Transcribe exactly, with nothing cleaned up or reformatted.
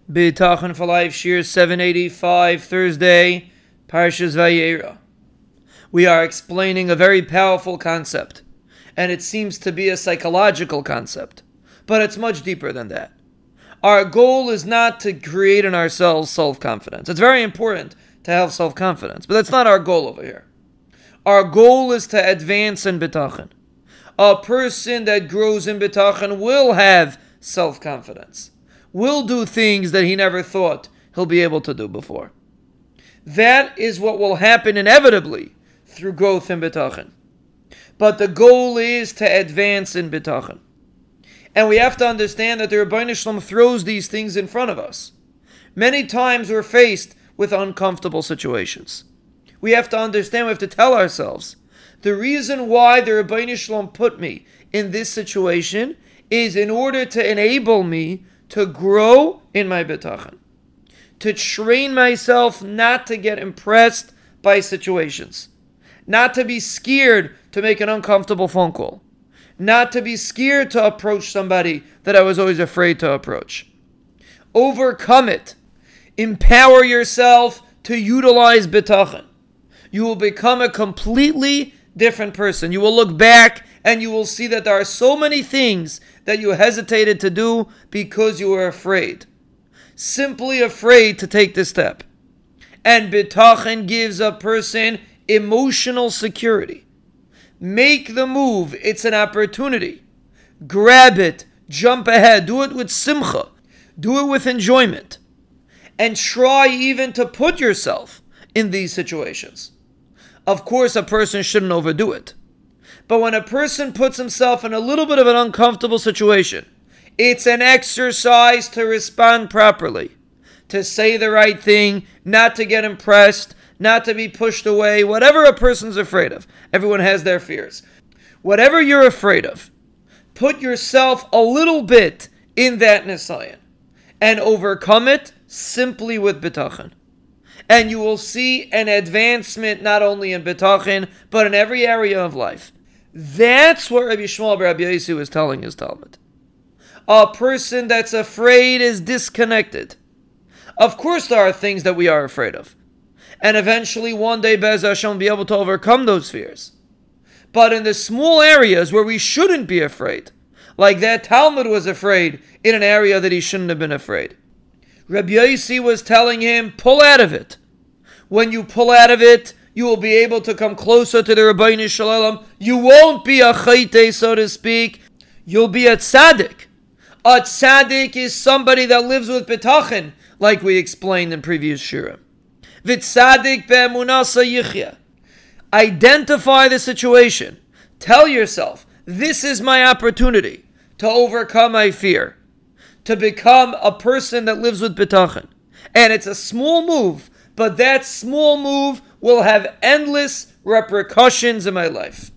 B'tachon for Life, Shir seven eighty-five, Thursday, Parshas Vayera. We are explaining a very powerful concept, and it seems to be a psychological concept, but it's much deeper than that. Our goal is not to create in ourselves self-confidence. It's very important to have self-confidence, but that's not our goal over here. Our goal is to advance in B'tachon. A person that grows in B'tachon will have self-confidence, will do things that he never thought he'll be able to do before. That is what will happen inevitably through growth in B'tachon. But the goal is to advance in B'tachon. And we have to understand that the Rebbeinu Shalom throws these things in front of us. Many times we're faced with uncomfortable situations. We have to understand, we have to tell ourselves, the reason why the Rebbeinu Shalom put me in this situation is in order to enable me to grow in my B'tachon, to train myself not to get impressed by situations, not to be scared to make an uncomfortable phone call, not to be scared to approach somebody that I was always afraid to approach. Overcome it. Empower yourself to utilize B'tachon. You will become a completely different person. You will look back and you will see that there are so many things that you hesitated to do because you were afraid. Simply afraid to take this step. And B'tachon gives a person emotional security. Make the move. It's an opportunity. Grab it. Jump ahead. Do it with simcha. Do it with enjoyment. And try even to put yourself in these situations. Of course, a person shouldn't overdo it. But when a person puts himself in a little bit of an uncomfortable situation, it's an exercise to respond properly, to say the right thing, not to get impressed, not to be pushed away, whatever a person's afraid of. Everyone has their fears. Whatever you're afraid of, put yourself a little bit in that nisayon and overcome it simply with B'tachon. And you will see an advancement not only in B'tachon, but in every area of life. That's what Rabbi Shmuel Bar Rabbi Yossi was telling his Talmud. A person that's afraid is disconnected. Of course there are things that we are afraid of. And eventually one day Be'ez Hashem will be able to overcome those fears. But in the small areas where we shouldn't be afraid, like that Talmud was afraid in an area that he shouldn't have been afraid, Rabbi Yossi was telling him, pull out of it. When you pull out of it, you will be able to come closer to the Rebbeinu Shalom. You won't be a chayte, so to speak. You'll be a tzaddik. A tzaddik is somebody that lives with B'tachon, like we explained in previous shirim. V'tzadik be'emunasa yichya. Identify the situation. Tell yourself, this is my opportunity to overcome my fear, to become a person that lives with B'tachon. And it's a small move, but that small move will have endless repercussions in my life.